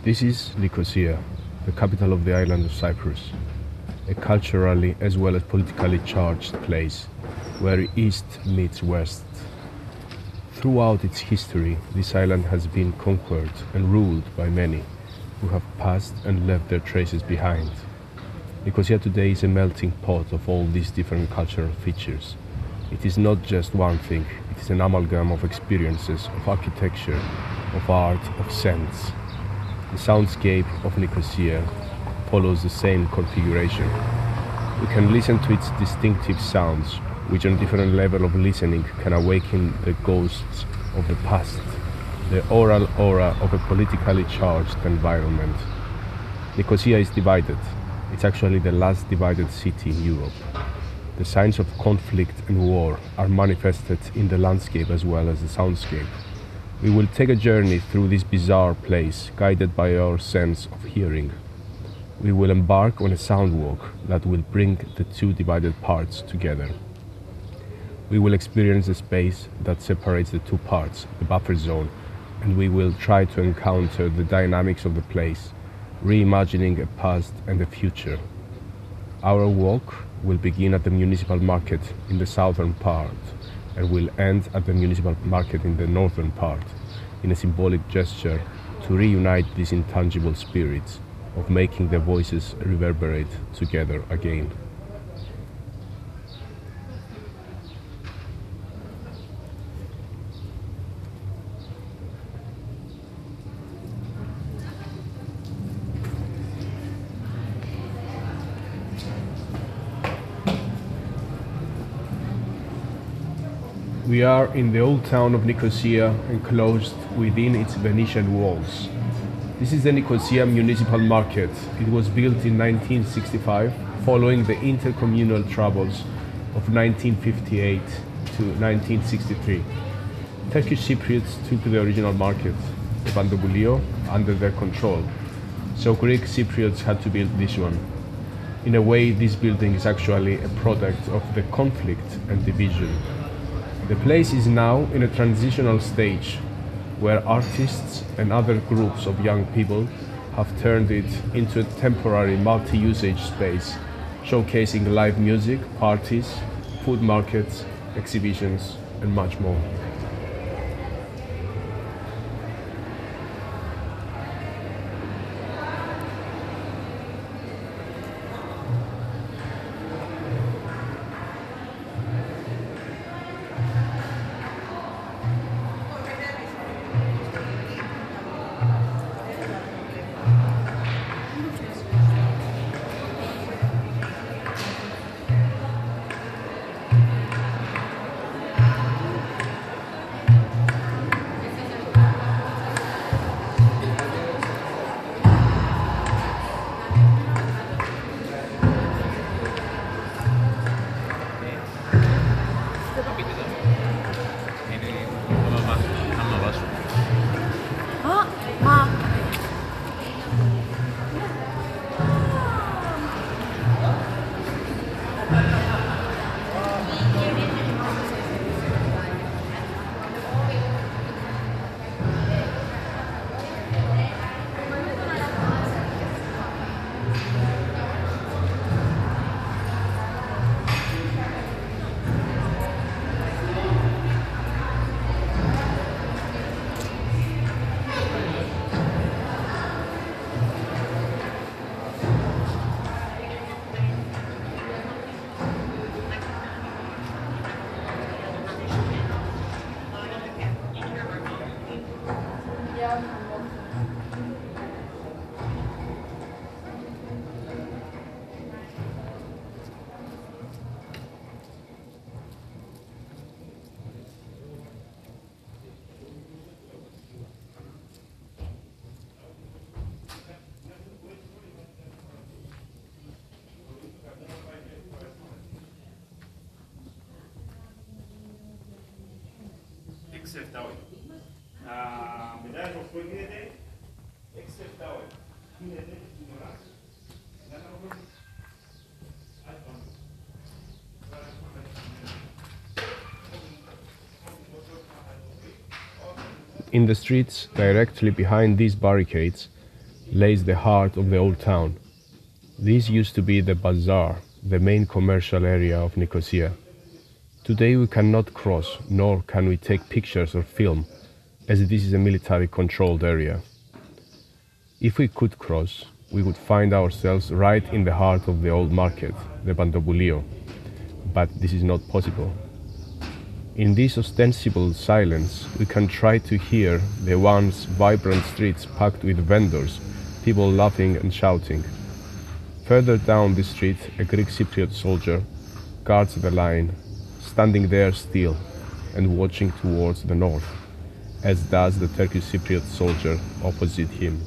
This is Nicosia, the capital of the island of Cyprus, a culturally as well as politically charged place where east meets west. Throughout its history, this island has been conquered and ruled by many who have passed and left their traces behind. Nicosia today is a melting pot of all these different cultural features. It is not just one thing, it is an amalgam of experiences, of architecture, of art, of scents. The soundscape of Nicosia follows the same configuration. We can listen to its distinctive sounds, which on different level of listening can awaken the ghosts of the past, the oral aura of a politically charged environment. Nicosia is divided. It's actually the last divided city in Europe. The signs of conflict and war are manifested in the landscape as well as the soundscape. We will take a journey through this bizarre place, guided by our sense of hearing. We will embark on a sound walk that will bring the two divided parts together. We will experience the space that separates the two parts, the buffer zone, and we will try to encounter the dynamics of the place, reimagining a past and a future. Our walk will begin at the municipal market in the southern part and will end at the municipal market in the northern part, in a symbolic gesture to reunite these intangible spirits of making their voices reverberate together again. We are in the old town of Nicosia, enclosed within its Venetian walls. This is the Nicosia Municipal Market. It was built in 1965, following the intercommunal troubles of 1958 to 1963. Turkish Cypriots took the original market, the Pandobulio, under their control, so Greek Cypriots had to build this one. In a way, this building is actually a product of the conflict and division. The place is now in a transitional stage where artists and other groups of young people have turned it into a temporary multi-usage space, showcasing live music, parties, food markets, exhibitions, and much more. In the streets directly behind these barricades, lays the heart of the old town. This used to be the bazaar, the main commercial area of Nicosia. Today we cannot cross, nor can we take pictures or film, as this is a military controlled area. If we could cross, we would find ourselves right in the heart of the old market, the Pantopouliou, but this is not possible. In this ostensible silence, we can try to hear the once vibrant streets packed with vendors, people laughing and shouting. Further down the street, a Greek Cypriot soldier guards the line, standing there still and watching towards the north, as does the Turkish Cypriot soldier opposite him.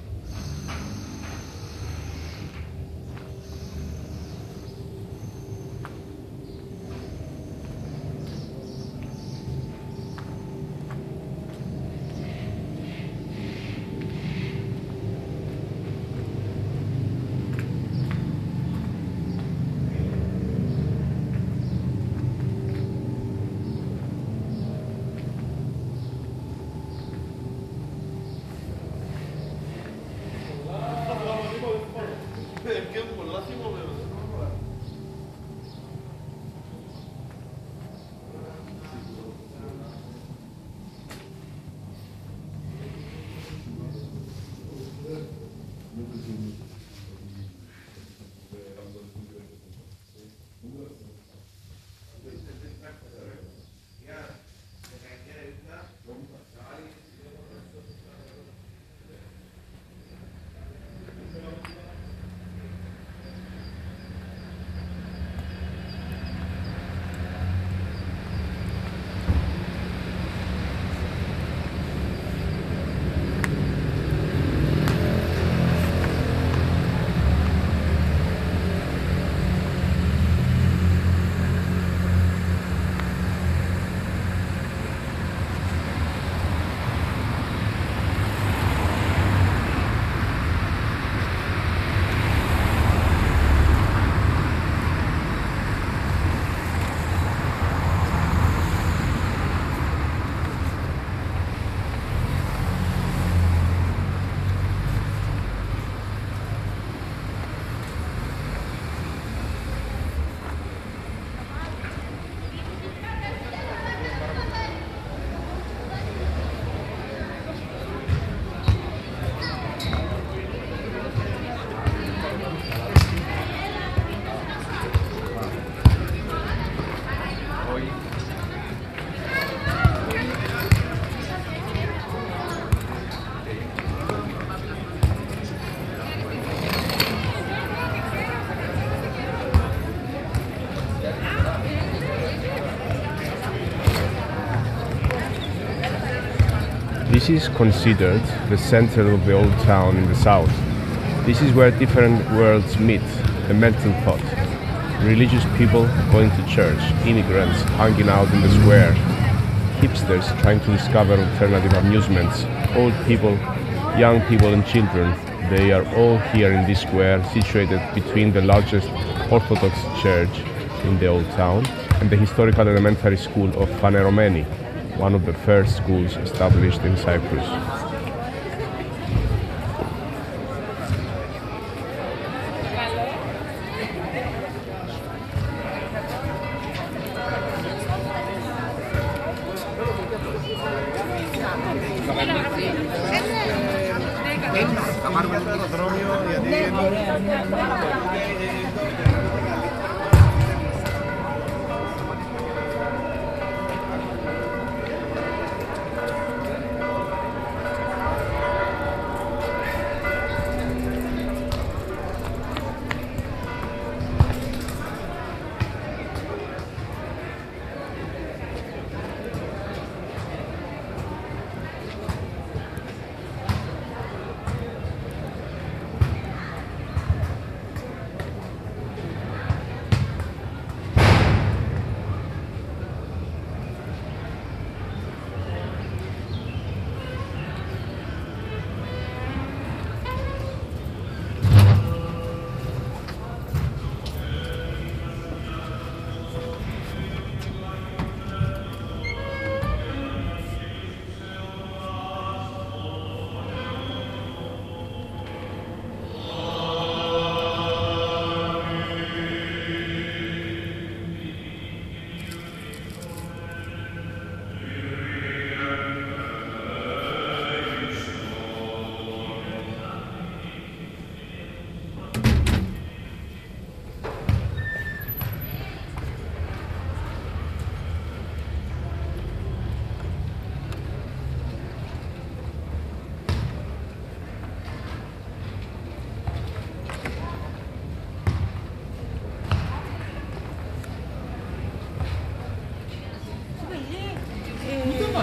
This is considered the center of the old town in the south. This is where different worlds meet, the melting pot. Religious people going to church, immigrants hanging out in the square, hipsters trying to discover alternative amusements, old people, young people and children. They are all here in this square situated between the largest Orthodox church in the old town and the historical elementary school of Phaneromeni, one of the first schools established in Cyprus.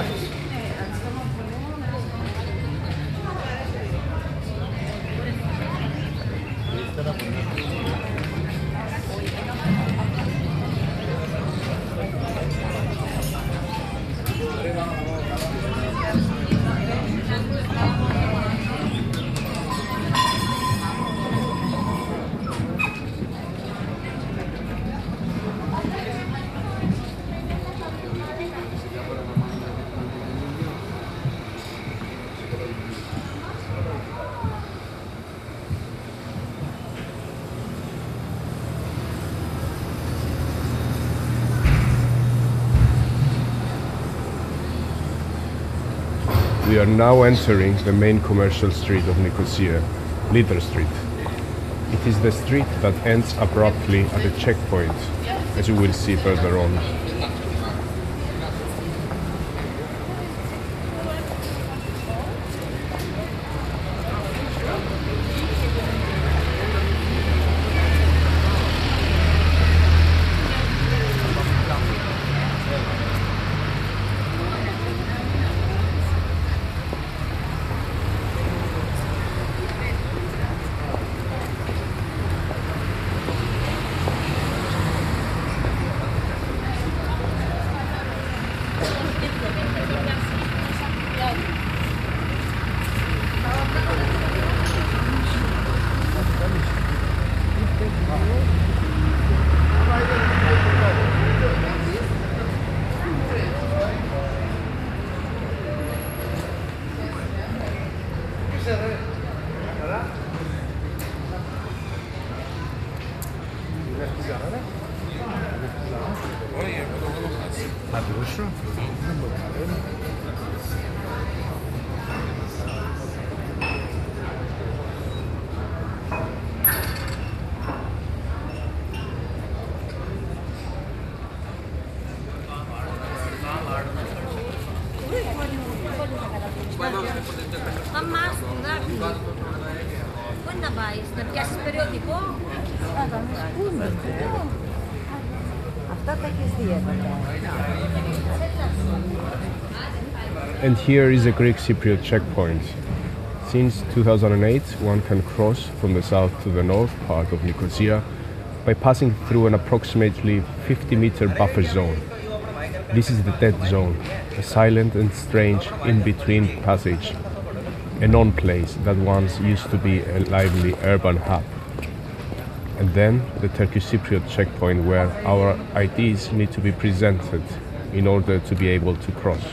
We are now entering the main commercial street of Nicosia, Lider Street. It is the street that ends abruptly at a checkpoint, as you will see further on. Πού να πάεις, να πιάσεις περιοδικό? Θα μου πούμε. Αυτά τα έχεις δει εδώ. And here is a Greek Cypriot checkpoint. Since 2008, one can cross from the south to the north part of Nicosia by passing through an approximately 50-meter buffer zone. This is the dead zone, a silent and strange in-between passage, a known place that once used to be a lively urban hub. And then the Turkish Cypriot checkpoint where our IDs need to be presented in order to be able to cross.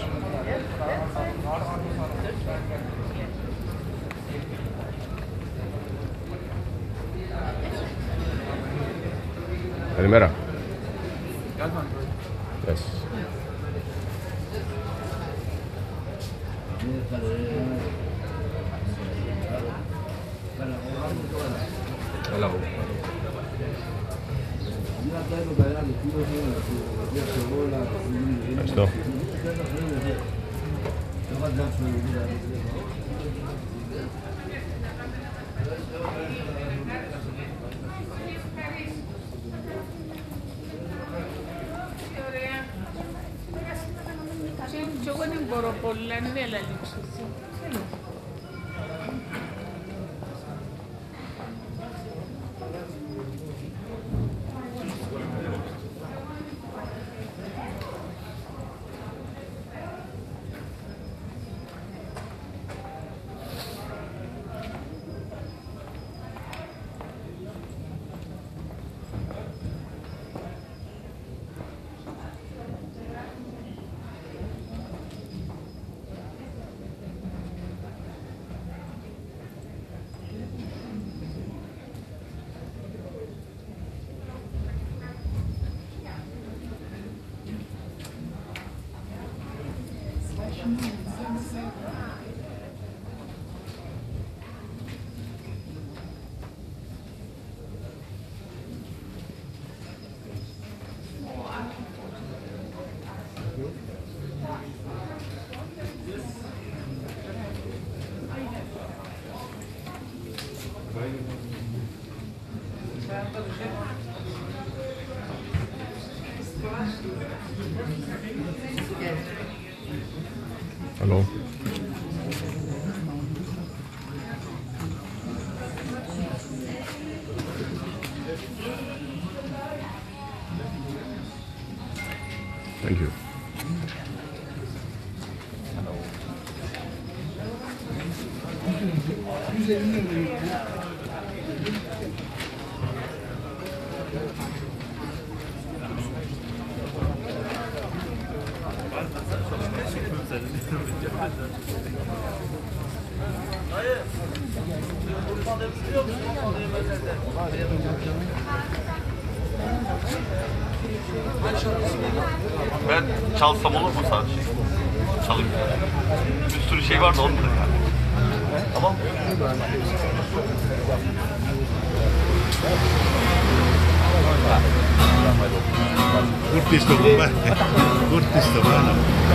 Καλημέρα. Yes. Hello. Ευχαριστώ. Yo con el Boropolán de la leche. Hello. Thank you. Ben çalsam olur mu sadece? Çalayım. Bir sürü şey var da onları yani. Tamam. Curti sto combatto. Curti sto mano.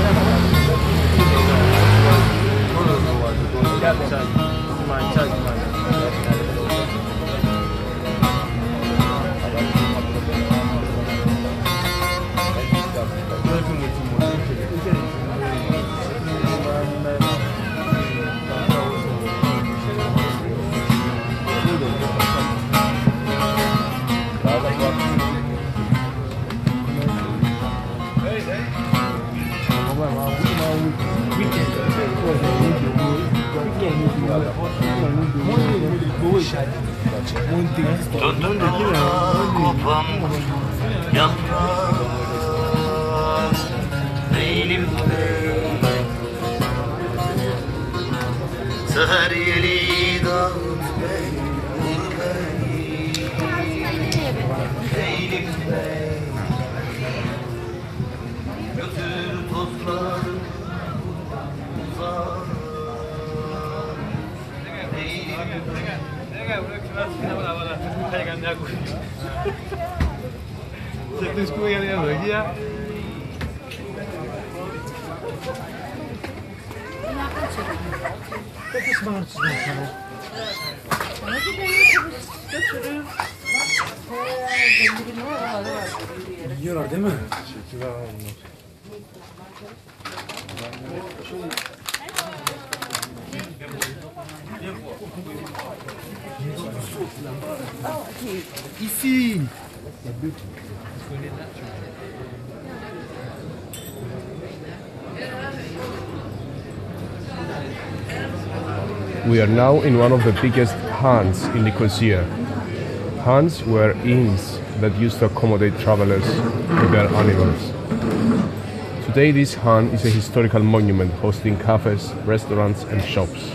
Döndüm kopan yaprak değilim seher yeli dağıt vur beni değilim götür tozlarım uzak Yiyorlar değil mi? Ici. We are now in one of the biggest Hans in Nicosia. Hans were inns that used to accommodate travelers with their animals. Today this Han is a historical monument hosting cafes, restaurants and shops.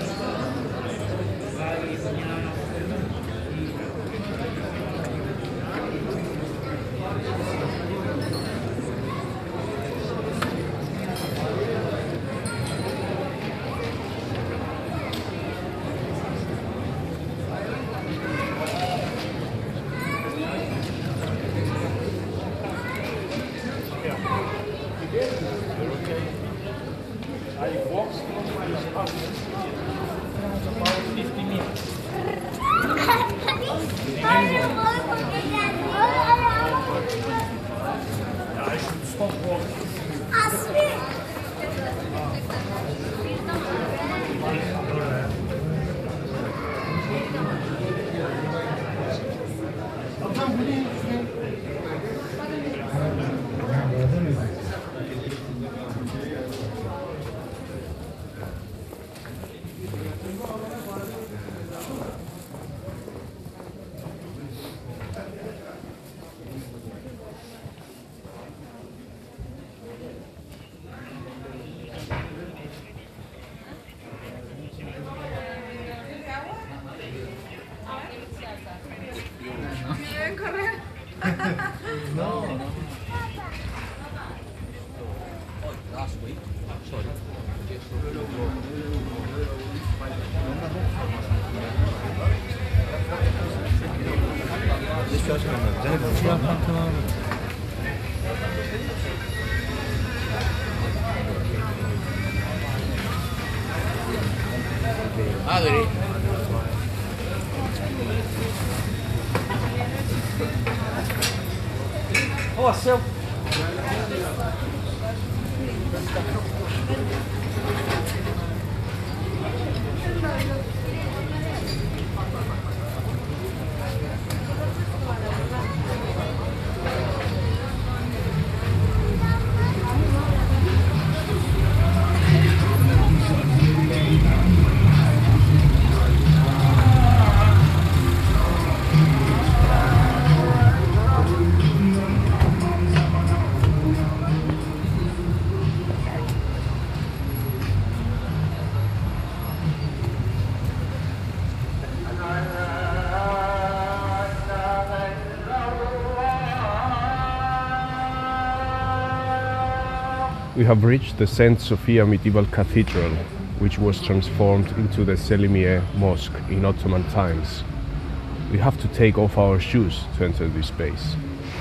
Adri. Oh, seu. We have reached the Saint Sophia medieval cathedral, which was transformed into the Selimiye Mosque in Ottoman times. We have to take off our shoes to enter this space.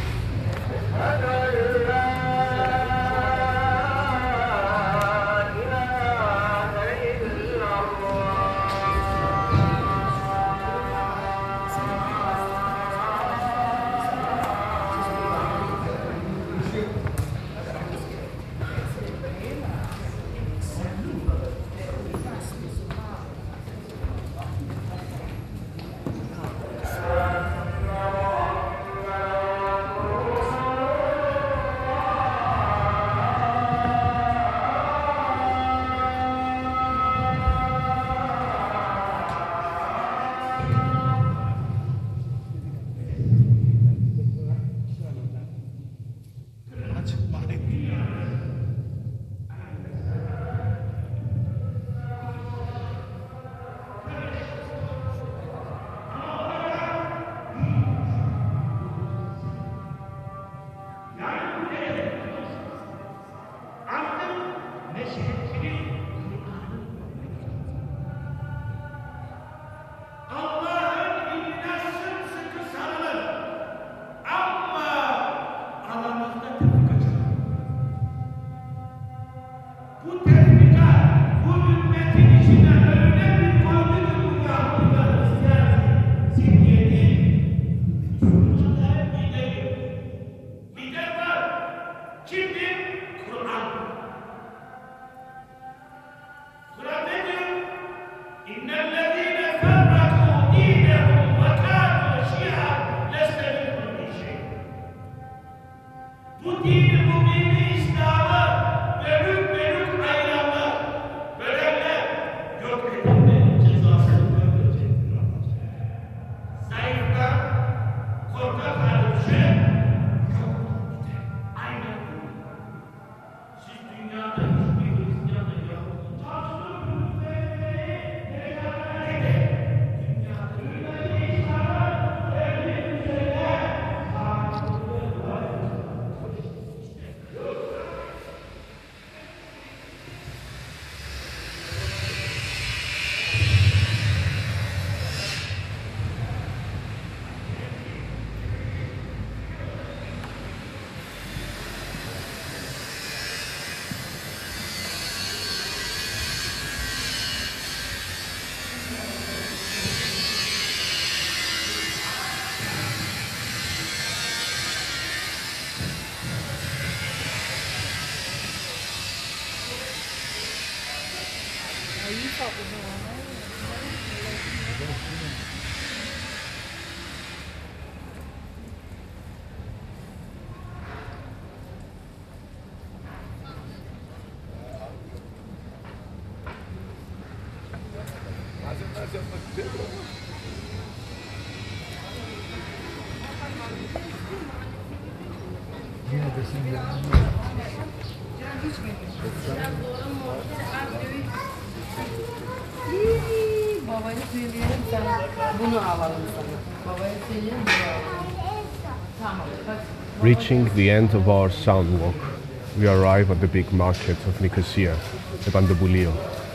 Babaya söyleyelim sen bunu alalım sana. Babaya söyleyelim bunu alalım. Tamam. Reaching the end of our sound walk, we arrive at the big market of Nicosia, the Pandobulio.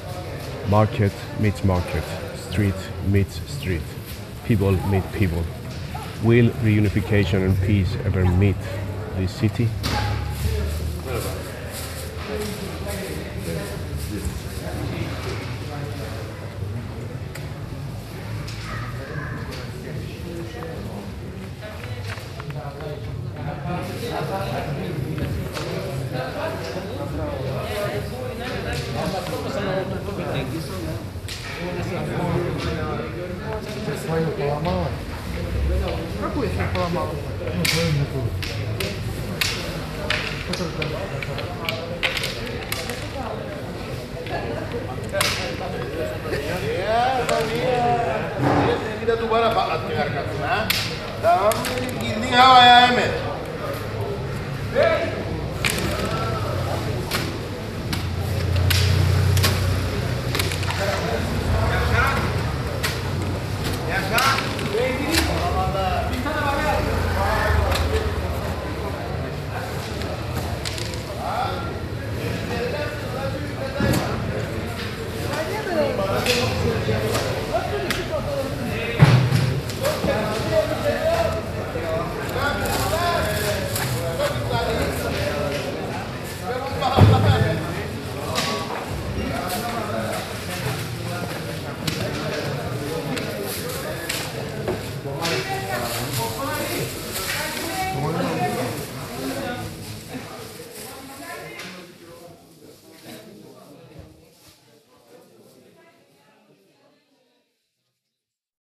Market meets market, street meets street, people meet people. Will reunification and peace ever meet this city? Свою поломала? Какую еще поломала? Ну, свою не ту. Kita tu bara fakat dengarkan, nah. Dalam ini hawa ya emet.